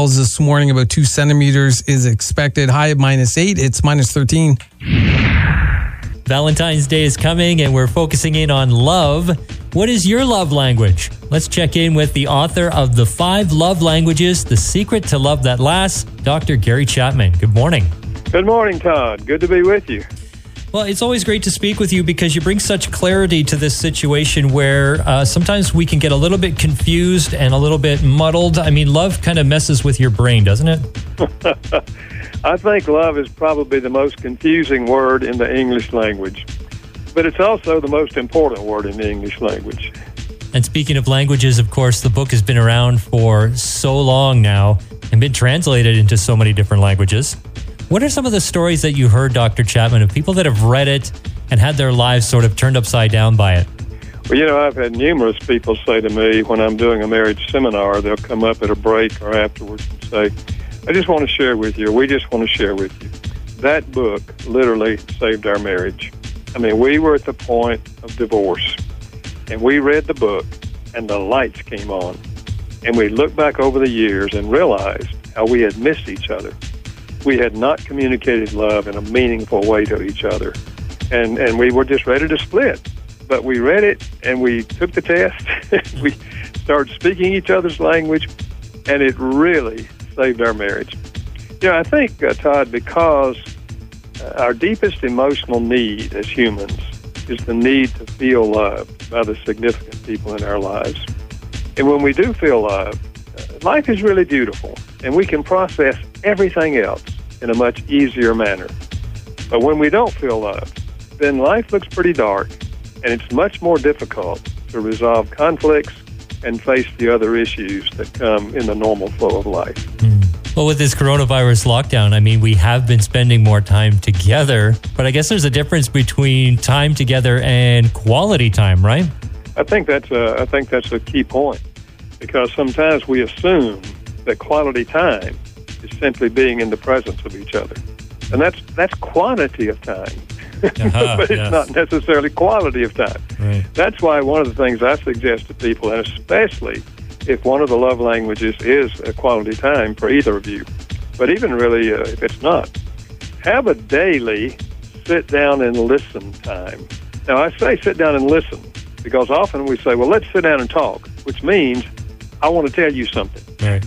falls this morning. About 2 centimeters is expected. High of -8. It's -13. Valentine's Day is coming and we're focusing in on love. What is your love language? Let's check in with the author of The 5 Love Languages, The Secret to Love That Lasts, Dr. Gary Chapman. Good morning. Good morning, Todd. Good to be with you. Well, it's always great to speak with you because you bring such clarity to this situation where sometimes we can get a little bit confused and a little bit muddled. I mean, love kind of messes with your brain, doesn't it? I think love is probably the most confusing word in the English language, but it's also the most important word in the English language. And speaking of languages, of course, the book has been around for so long now and been translated into so many different languages. What are some of the stories that you heard, Dr. Chapman, of people that have read it and had their lives sort of turned upside down by it? Well, I've had numerous people say to me when I'm doing a marriage seminar, they'll come up at a break or afterwards and say, I just want to share with you, we just want to share with you. That book literally saved our marriage. I mean, we were at the point of divorce, and we read the book, and the lights came on. And we looked back over the years and realized how we had missed each other. We had not communicated love in a meaningful way to each other. And we were just ready to split. But we read it, and we took the test. We started speaking each other's language, and it really saved our marriage. I think, Todd, because our deepest emotional need as humans is the need to feel loved by the significant people in our lives. And when we do feel loved, life is really beautiful, and we can process everything else in a much easier manner. But when we don't feel loved, then life looks pretty dark, and it's much more difficult to resolve conflicts and face the other issues that come in the normal flow of life. Well, with this coronavirus lockdown, I mean, we have been spending more time together, but I guess there's a difference between time together and quality time, right? I think that's a key point, because sometimes we assume that quality time is simply being in the presence of each other. And that's quantity of time. But it's not necessarily quality of time. Right. That's why one of the things I suggest to people, and especially if one of the love languages is a quality time for either of you, but even really if it's not, have a daily sit down and listen time. Now, I say sit down and listen because often we say, well, let's sit down and talk, which means I want to tell you something. Right.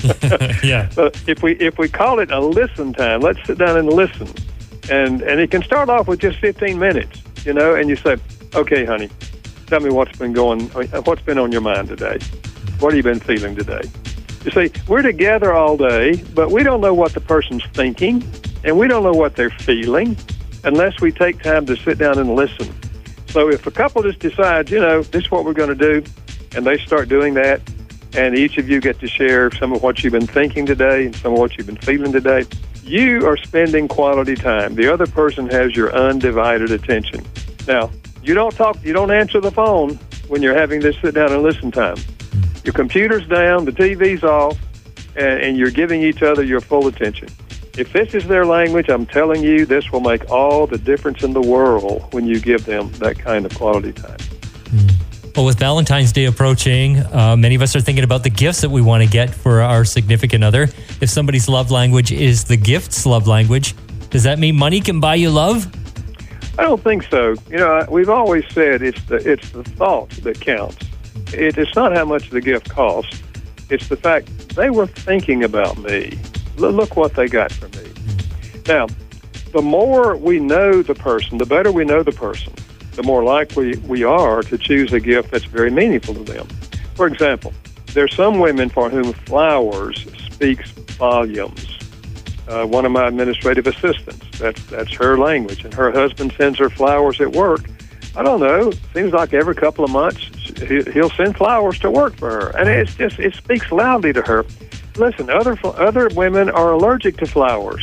Yeah. But if we call it a listen time, let's sit down and listen. And it can start off with just 15 minutes, and you say, okay, honey, tell me what's been on your mind today. What have you been feeling today? You see, we're together all day, but we don't know what the person's thinking, and we don't know what they're feeling unless we take time to sit down and listen. So if a couple just decides, this is what we're going to do, and they start doing that, and each of you get to share some of what you've been thinking today and some of what you've been feeling today, you are spending quality time. The other person has your undivided attention. Now, you don't talk, you don't answer the phone when you're having this sit down and listen time. Your computer's down, the TV's off, and you're giving each other your full attention. If this is their language, I'm telling you, this will make all the difference in the world when you give them that kind of quality time. Well, with Valentine's Day approaching, many of us are thinking about the gifts that we want to get for our significant other. If somebody's love language is the gifts love language, does that mean money can buy you love? I don't think so. We've always said it's the thought that counts. It's not how much the gift costs. It's the fact they were thinking about me. Look what they got for me. Now, the more we know the person, the better we know the person, the more likely we are to choose a gift that's very meaningful to them. For example, there's some women for whom flowers speaks volumes. One of my administrative assistants, that's her language, and her husband sends her flowers at work. I don't know, seems like every couple of months he'll send flowers to work for her, and it speaks loudly to her. Listen, other women are allergic to flowers.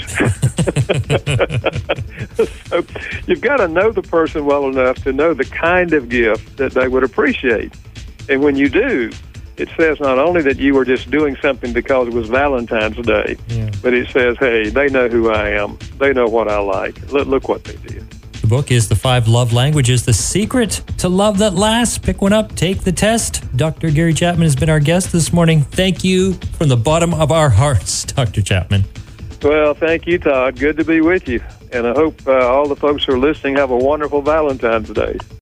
So you've got to know the person well enough to know the kind of gift that they would appreciate. And when you do, it says not only that you were just doing something because it was Valentine's Day, but it says, hey, they know who I am. They know what I like. Look what they did. The book is The 5 Love Languages, The Secret to Love That Lasts. Pick one up, take the test. Dr. Gary Chapman has been our guest this morning. Thank you from the bottom of our hearts, Dr. Chapman. Well, thank you, Todd. Good to be with you. And I hope all the folks who are listening have a wonderful Valentine's Day.